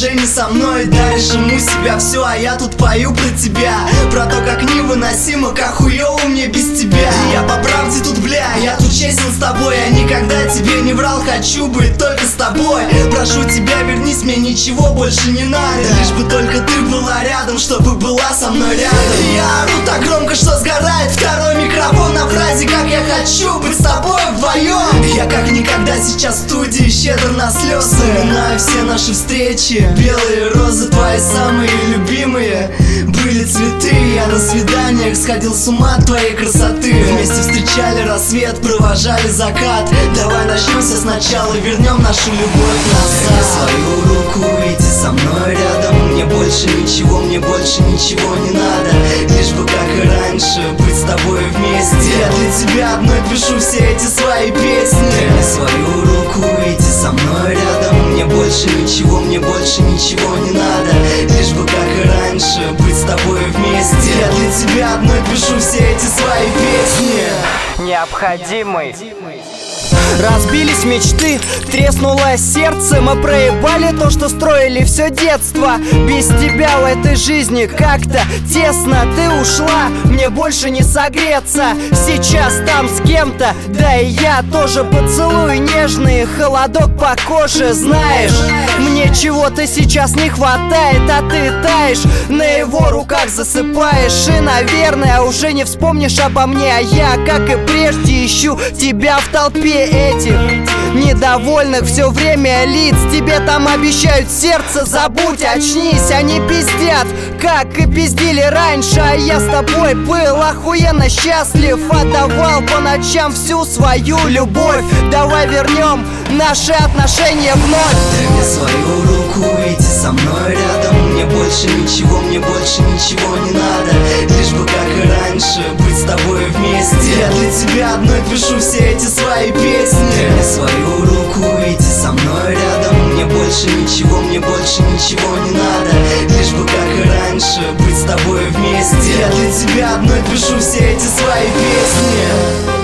уже не со мной. Дальше ему себя все, а я тут пою про тебя, про то, как невыносимо, как хуёво мне без тебя. Я по правде тут, бля, я тут честен с тобой. Я никогда тебе не врал, хочу быть только с тобой. Прошу тебя, вернись, мне ничего больше не надо, лишь бы только ты была рядом, чтобы была со мной рядом. Я ору так громко, что сгорает второй микрофон на фразе, как я хочу быть с тобой вдвоем. Я как никогда сейчас в студии, щедр на слезы. Вспоминаю все наши встречи, белые розы, твои самые любимые. Были цветы, я на свиданиях сходил с ума от твоей красоты. Вместе встречали рассвет, провожали закат. Давай начнемся сначала, вернем нашу любовь назад. Свою руку, иди со мной рядом. Мне больше ничего не надо, лишь бы как и раньше быть с тобой вместе. Я для тебя одной пишу все эти свои песни. Дай свою руку, иди со мной рядом. Мне больше ничего не надо, лишь бы как и раньше быть с тобой вместе. Я для тебя одной пишу все эти свои песни. Необходимый. Разбились мечты, треснуло сердце. Мы проебали то, что строили все детство. Без тебя в этой жизни как-то тесно. Ты ушла, мне больше не согреться. Сейчас там с кем-то, да и я тоже. Поцелуй нежный, холодок по коже. Знаешь, мне чего-то сейчас не хватает, а ты таешь, на его руках засыпаешь. И, наверное, уже не вспомнишь обо мне. А я, как и прежде, ищу тебя в толпе этих недовольных все время лиц. Тебе там обещают сердце, забудь, очнись. Они пиздят, как и пиздили раньше. А я с тобой был охуенно счастлив. Отдавал по ночам всю свою любовь. Давай вернем наши отношения вновь. Дай мне свою руку, иди со мной рядом. Мне больше ничего не надо, лишь бы как и раньше быть с тобой вместе. Я для тебя одной пишу все эти свои песни. Дай мне свою руку, иди со мной рядом. Мне больше ничего не надо, лишь бы как и раньше быть с тобой вместе. Я для тебя одной пишу все эти свои песни.